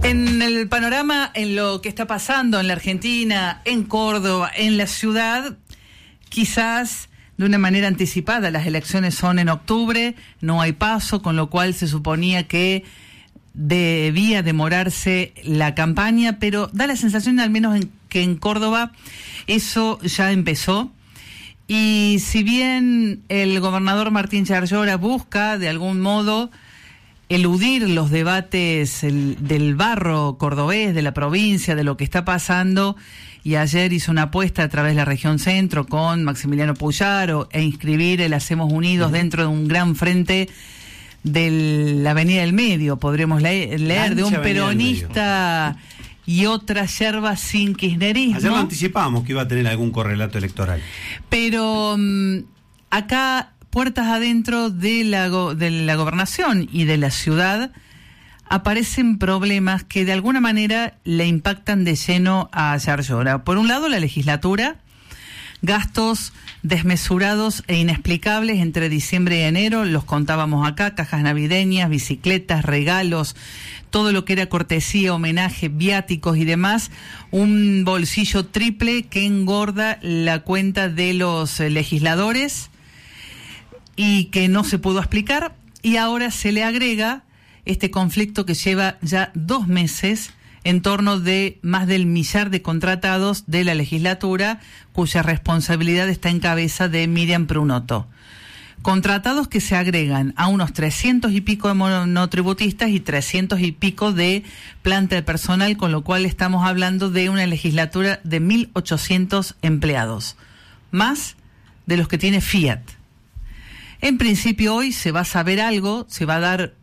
En el panorama, en lo que está pasando en la Argentina, en Córdoba, en la ciudad, quizás de una manera anticipada, las elecciones son en octubre, no hay paso, con lo cual se suponía que debía demorarse la campaña, pero da la sensación, al menos que en Córdoba, eso ya empezó. Y si bien el gobernador Martín Yarlora busca, de algún modo, eludir los debates del barro cordobés, de la provincia, de lo que está pasando, y ayer hizo una apuesta a través de la región centro con Maximiliano Puyaro e inscribir el Hacemos Unidos dentro de un gran frente de la Avenida del Medio, podremos leer de un peronista y otras yerbas sin kirchnerismo. Ayer lo anticipábamos que iba a tener algún correlato electoral. Pero acá, puertas adentro de la gobernación y de la ciudad, aparecen problemas que de alguna manera le impactan de lleno a Yarlora. Por un lado, la legislatura, gastos desmesurados e inexplicables entre diciembre y enero, los contábamos acá, cajas navideñas, bicicletas, regalos, todo lo que era cortesía, homenaje, viáticos y demás, un bolsillo triple que engorda la cuenta de los legisladores y que no se pudo explicar, y ahora se le agrega este conflicto que lleva ya 2 meses en torno de más del 1.000.000 de contratados de la legislatura, cuya responsabilidad está en cabeza de Miriam Prunotto. Contratados que se agregan a unos 300 y pico de monotributistas y 300 y pico de planta de personal, con lo cual estamos hablando de una legislatura de 1.800 empleados, más de los que tiene Fiat. En principio hoy se va a saber algo, se va a dar